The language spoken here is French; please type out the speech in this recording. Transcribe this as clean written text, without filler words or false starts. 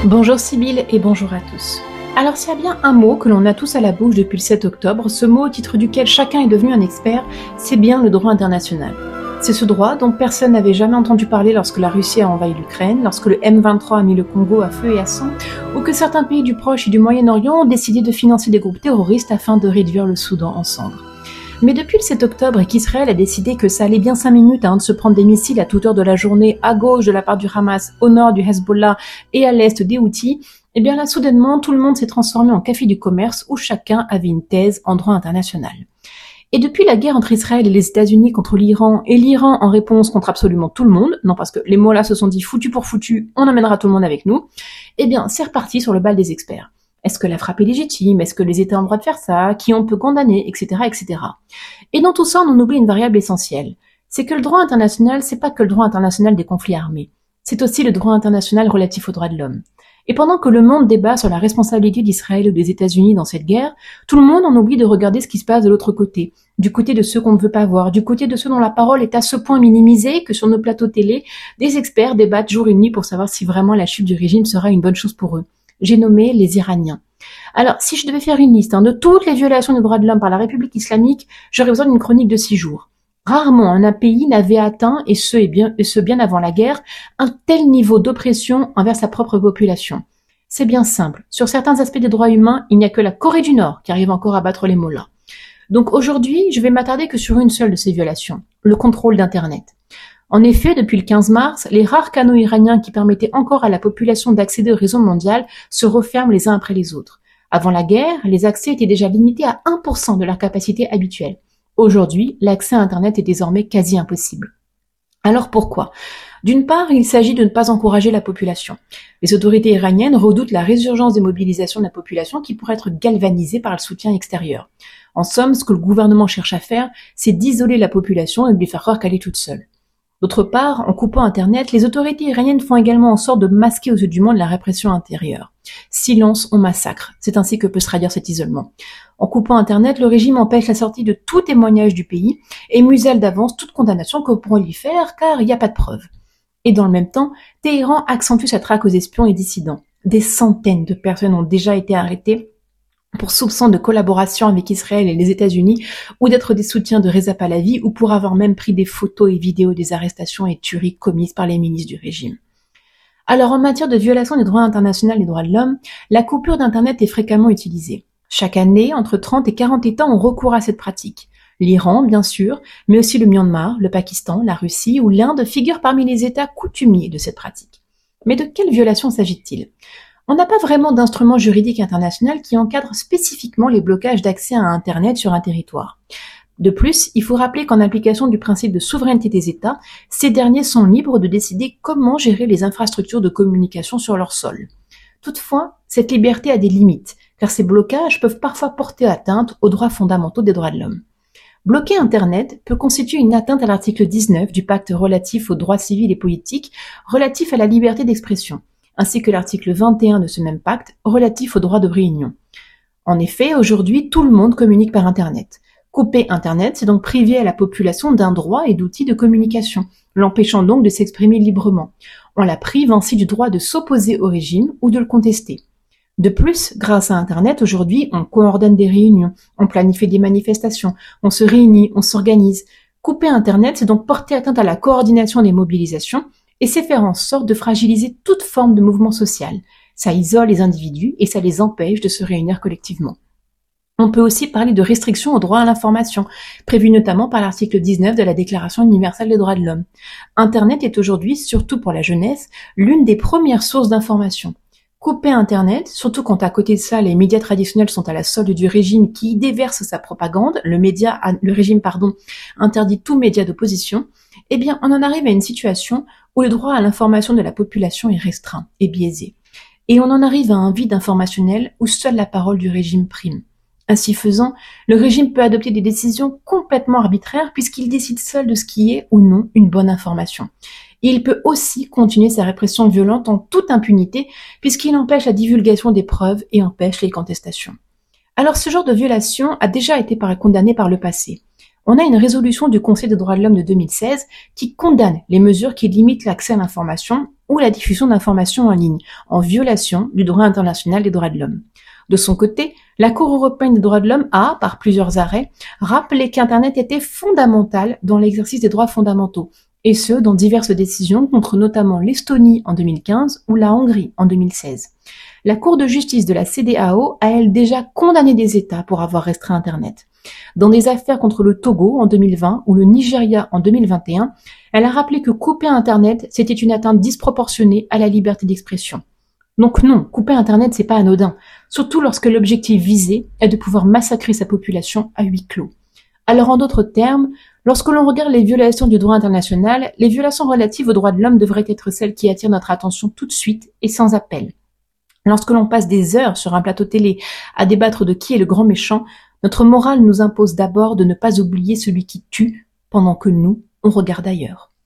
Bonjour Sybille et bonjour à tous. Alors s'il y a bien un mot que l'on a tous à la bouche depuis le 7 octobre, ce mot au titre duquel chacun est devenu un expert, c'est bien le droit international. C'est ce droit dont personne n'avait jamais entendu parler lorsque la Russie a envahi l'Ukraine, lorsque le M23 a mis le Congo à feu et à sang, ou que certains pays du Proche et du Moyen-Orient ont décidé de financer des groupes terroristes afin de réduire le Soudan en cendres. Mais depuis le 7 octobre et qu'Israël a décidé que ça allait bien 5 minutes de se prendre des missiles à toute heure de la journée, à gauche de la part du Hamas, au nord du Hezbollah et à l'est des Houthis, et bien là soudainement tout le monde s'est transformé en café du commerce où chacun avait une thèse en droit international. Et depuis la guerre entre Israël et les États-Unis contre l'Iran, et l'Iran en réponse contre absolument tout le monde, non parce que les mots là se sont dit foutu pour foutu, on emmènera tout le monde avec nous, eh bien c'est reparti sur le bal des experts. Est-ce que la frappe est légitime? Est-ce que les États ont le droit de faire ça? Qui on peut condamner? Etc., etc. Et dans tout ça, on oublie une variable essentielle. C'est que le droit international, c'est pas que le droit international des conflits armés. C'est aussi le droit international relatif aux droits de l'homme. Et pendant que le monde débat sur la responsabilité d'Israël ou des États-Unis dans cette guerre, tout le monde en oublie de regarder ce qui se passe de l'autre côté. Du côté de ceux qu'on ne veut pas voir, du côté de ceux dont la parole est à ce point minimisée que sur nos plateaux télé, des experts débattent jour et nuit pour savoir si vraiment la chute du régime sera une bonne chose pour eux. J'ai nommé les Iraniens. Alors, si je devais faire une liste de toutes les violations des droits de l'homme par la République islamique, j'aurais besoin d'une chronique de 6 jours. Rarement un pays n'avait atteint, et ce bien avant la guerre, un tel niveau d'oppression envers sa propre population. C'est bien simple. Sur certains aspects des droits humains, il n'y a que la Corée du Nord qui arrive encore à battre les mollahs. Donc aujourd'hui, je vais m'attarder que sur une seule de ces violations, le contrôle d'Internet. En effet, depuis le 15 mars, les rares canaux iraniens qui permettaient encore à la population d'accéder au réseau mondial se referment les uns après les autres. Avant la guerre, les accès étaient déjà limités à 1% de leur capacité habituelle. Aujourd'hui, l'accès à Internet est désormais quasi impossible. Alors pourquoi ? D'une part, il s'agit de ne pas encourager la population. Les autorités iraniennes redoutent la résurgence des mobilisations de la population qui pourrait être galvanisée par le soutien extérieur. En somme, ce que le gouvernement cherche à faire, c'est d'isoler la population et de lui faire croire qu'elle est toute seule. D'autre part, en coupant Internet, les autorités iraniennes font également en sorte de masquer aux yeux du monde la répression intérieure. Silence, on massacre. C'est ainsi que peut se traduire cet isolement. En coupant Internet, le régime empêche la sortie de tout témoignage du pays et muselle d'avance toute condamnation qu'on pourrait lui faire car il n'y a pas de preuves. Et dans le même temps, Téhéran accentue sa traque aux espions et dissidents. Des centaines de personnes ont déjà été arrêtées pour soupçon de collaboration avec Israël et les États-Unis, ou d'être des soutiens de Reza Pahlavi, ou pour avoir même pris des photos et vidéos des arrestations et tueries commises par les milices du régime. Alors en matière de violation des droits internationaux et des droits de l'homme, la coupure d'Internet est fréquemment utilisée. Chaque année, entre 30 et 40 États ont recours à cette pratique. L'Iran, bien sûr, mais aussi le Myanmar, le Pakistan, la Russie ou l'Inde figurent parmi les États coutumiers de cette pratique. Mais de quelle violation s'agit-il ? On n'a pas vraiment d'instrument juridique international qui encadre spécifiquement les blocages d'accès à Internet sur un territoire. De plus, il faut rappeler qu'en application du principe de souveraineté des États, ces derniers sont libres de décider comment gérer les infrastructures de communication sur leur sol. Toutefois, cette liberté a des limites, car ces blocages peuvent parfois porter atteinte aux droits fondamentaux des droits de l'homme. Bloquer Internet peut constituer une atteinte à l'article 19 du pacte relatif aux droits civils et politiques relatif à la liberté d'expression, ainsi que l'article 21 de ce même pacte relatif au droit de réunion. En effet, aujourd'hui, tout le monde communique par Internet. Couper Internet, c'est donc priver à la population d'un droit et d'outils de communication, l'empêchant donc de s'exprimer librement. On la prive ainsi du droit de s'opposer au régime ou de le contester. De plus, grâce à Internet, aujourd'hui, on coordonne des réunions, on planifie des manifestations, on se réunit, on s'organise. Couper Internet, c'est donc porter atteinte à la coordination des mobilisations, et c'est faire en sorte de fragiliser toute forme de mouvement social. Ça isole les individus et ça les empêche de se réunir collectivement. On peut aussi parler de restrictions au droit à l'information, prévues notamment par l'article 19 de la Déclaration universelle des droits de l'homme. Internet est aujourd'hui, surtout pour la jeunesse, l'une des premières sources d'information. Couper Internet, surtout quand à côté de ça, les médias traditionnels sont à la solde du régime qui déverse sa propagande, le régime interdit tout média d'opposition, eh bien, on en arrive à une situation où le droit à l'information de la population est restreint et biaisé. Et on en arrive à un vide informationnel où seule la parole du régime prime. Ainsi faisant, le régime peut adopter des décisions complètement arbitraires puisqu'il décide seul de ce qui est ou non une bonne information. Et il peut aussi continuer sa répression violente en toute impunité puisqu'il empêche la divulgation des preuves et empêche les contestations. Alors ce genre de violation a déjà été condamné par le passé. On a une résolution du Conseil des droits de l'homme de 2016 qui condamne les mesures qui limitent l'accès à l'information ou la diffusion d'informations en ligne, en violation du droit international des droits de l'homme. De son côté, la Cour européenne des droits de l'homme a, par plusieurs arrêts, rappelé qu'Internet était fondamental dans l'exercice des droits fondamentaux, et ce, dans diverses décisions contre notamment l'Estonie en 2015 ou la Hongrie en 2016. La Cour de justice de la CEDEAO a, elle, déjà condamné des États pour avoir restreint Internet. Dans des affaires contre le Togo en 2020 ou le Nigeria en 2021, elle a rappelé que couper Internet, c'était une atteinte disproportionnée à la liberté d'expression. Donc non, couper Internet, c'est pas anodin, surtout lorsque l'objectif visé est de pouvoir massacrer sa population à huis clos. Alors en d'autres termes, lorsque l'on regarde les violations du droit international, les violations relatives aux droits de l'homme devraient être celles qui attirent notre attention tout de suite et sans appel. Lorsque l'on passe des heures sur un plateau télé à débattre de qui est le grand méchant, notre morale nous impose d'abord de ne pas oublier celui qui tue, pendant que nous, on regarde ailleurs.